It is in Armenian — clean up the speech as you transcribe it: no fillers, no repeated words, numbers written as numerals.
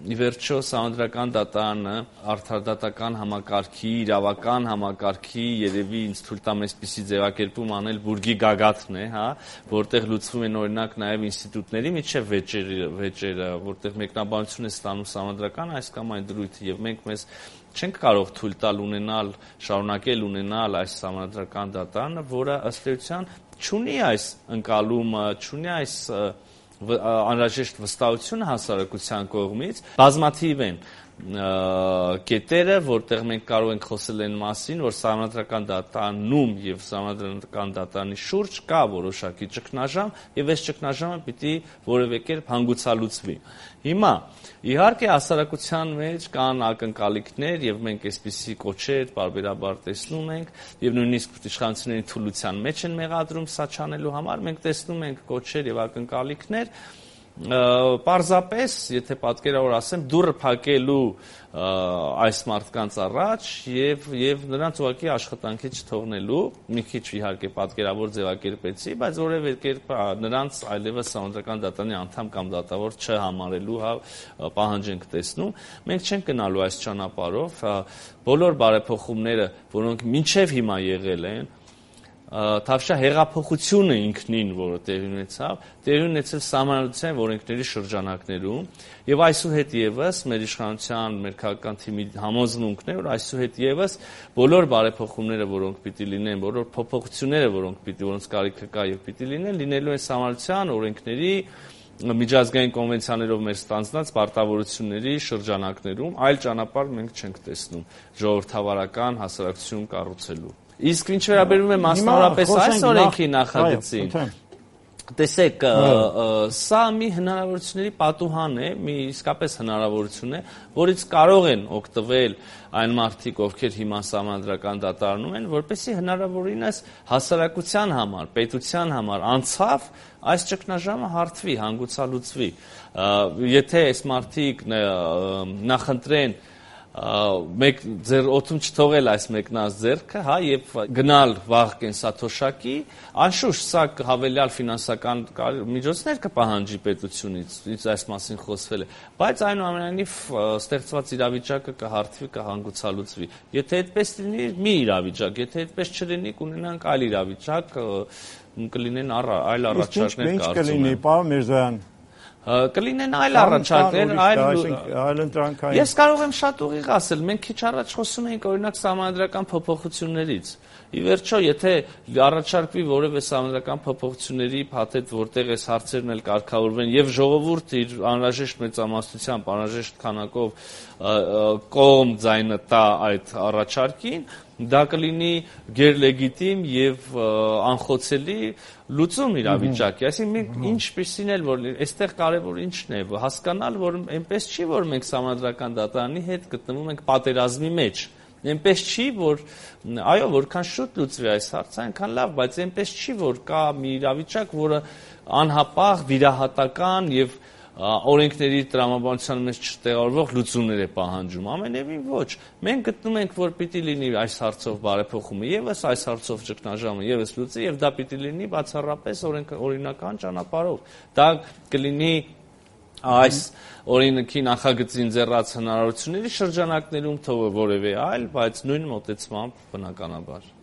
ի վերջո Սահմանադրական դատարանը արդարադատական համակարգի, իրավական համակարգի երևի ինձ թույլ տամ այսպիսի ձևակերպում անել բուրգի գագաթն է, հա, որտեղ լուծվում են օրինակ նաև ինստիտուտների միջև վեճերը, որտեղ մեկնաբանություն է ստանում Սահմանադրական այս կամ այն դրույթը եւ մենք մեզ չենք կարող թույլ տալ ունենալ, շարունակել ունենալ այս Սահմանադրական դատարանը, որը ըստ էության չունի այս ընկալումը, չունի այս անհրաժեշտ վստահությունը հասարակության կողմից, բազմաթիվ են կետերը, որտեղ մենք կարող ենք խոսել այն մասին, որ Սահմանադրական դատարանում եւ Սահմանադրական դատարանի շուրջ կա որոշակի ճգնաժամ եւ այս ճգնաժամը պիտի որևէ կերպ հանգուցալուծվի։ Հիմա իհարկե հասարակության մեջ կան ակնկալիքներ եւ մենք այսպիսի կոչեր բարբերաբար տեսնում ենք եւ նույնիսկ իշխանությունների թուլության մեջ են մեղադրում սա չանելու համար, մենք տեսնում ենք կոչեր եւ ակնկալիքներ պարզապես, եթե պատկերավոր ասեմ, դուռը փակելու այս մարդկանց առաջ եւ նրանց ուղղակի աշխատանքի չթողնելու, մի քիչ իհարկե պատկերավոր ձևակերպեցի, բայց որևէ կերպ նրանց այլևս Սահմանադրական դատարանի անդամ կամ դատավոր չհամարելու պահանջ ենք տեսնում։ Մենք չենք գնալու այս ճանապարհով, բոլոր բարեփոխումները, որոնք մինչեւ հիմա եղել են, Թավշյա հեղափոխությունը ինքնին, որը տեղի ունեցավ Սահմանադրության օրենքների շրջանակներում եւ այսուհետ եւս մեր իշխանության, մեր քաղաքական թիմի համոզմունքն է, որ այսուհետ եւս բոլոր բարեփոխումները, որոնք պիտի լինեն, բոլոր փոփոխությունները, որոնց կարիքը կա եւ պիտի լինելու են Սահմանադրության օրենքների միջազգային կոնվենցիաներով մեր ստանձնած պարտավորությունների շրջանակներում, այլ ճանապարհ մենք չենք տեսնում ժողովրդավարական հասարակություն կառուցելու։ Իսկ ինչ վերաբերում է մասնավորապես այս օրենքի նախագծին, տեսեք, սա մի հնարավորությունների պատուհան է, մի իսկապես հնարավորություն է, որից կարող են օգտվել այն մարդիկ, ովքեր հիմա Սահմանադրական դատարանում են, որպեսզի հնարավորինս հասարակության համար, պետության համար անցավ այս ճգնաժամը հարթվի, հանգուցալուծվի։ Եթե այս մարդիկ նախընտրեն ձեր օդում չթողել այս մեկնած ձեռքը, հա, եւ գնալ վաղ կենսաթոշակի, անշուշտ սա հավելյալ ֆինանսական միջոցներ կպահանջի պետությունից, այս մասին խոսվել է, բայց այնուամենայնիվ ստեղծված իրավիճակը կհարթվի, կհանգուցալուծվի։ Եթե այդպես լինի, մի իրավիճակ, եթե այդպես չլինի, կունենանք այլ իրավիճակ, կլինեն այլ առաջարկներ, կարծում եմ։ Ինչ կլինի, պարոն Միրզոյան։ Կլինեն այլ առաջարկներ, այլ ընտրանքային։ Ես կարող եմ շատ ուղիղ ասել, մենք քիչ առաջ խոսում էինք օրինակ Սահմանադրական փոփոխություններից։ Ի վերջո, եթե առաջարկվի որևէ Սահմանադրական փոփոխությունների փաթեթ, որտեղ այս հարցերն էլ կարգավորվեն եւ ժողովուրդը իր անհրաժեշտ մեծամասնությամբ, անհրաժեշտ քանակով կողմ ձայնը տա այդ առաջարկին, դա կլինի գերլեգիտիմ եւ անխոցելի լուծում իրավիճակի, այսինքն մենք ինչպեսին էլ որ այստեղ կարևոր ինչն է հասկանալ, որ այնպես չի, որ մենք Սահմանադրական դատարանի հետ գտնվում ենք պատերազմի մեջ, այնպես չի, որ այո, որքան շուտ լուծվի այս հարցը, այնքան լավ, բայց այնպես չի, որ կա մի իրավիճակ, որը անհապաղ վիրահատական եւ օրենքների տրամաբանության մեջ չտեղավորվող լուծումներ է պահանջում, ամենևին ոչ։ Մենք գտնում ենք, որ պիտի լինի այս հարցով բարեփոխումը, եւս այս հարցով ճգնաժամը եւս լուծի եւ դա պիտի լինի բացառապես օրինական ճանապարհով։ Դա կլինի այս օրենքի նախագծին ձեռած հնարավորությունների շրջանակներում, թող որևէ այլ, բայց նույն մոտեցմամբ բնականաբար։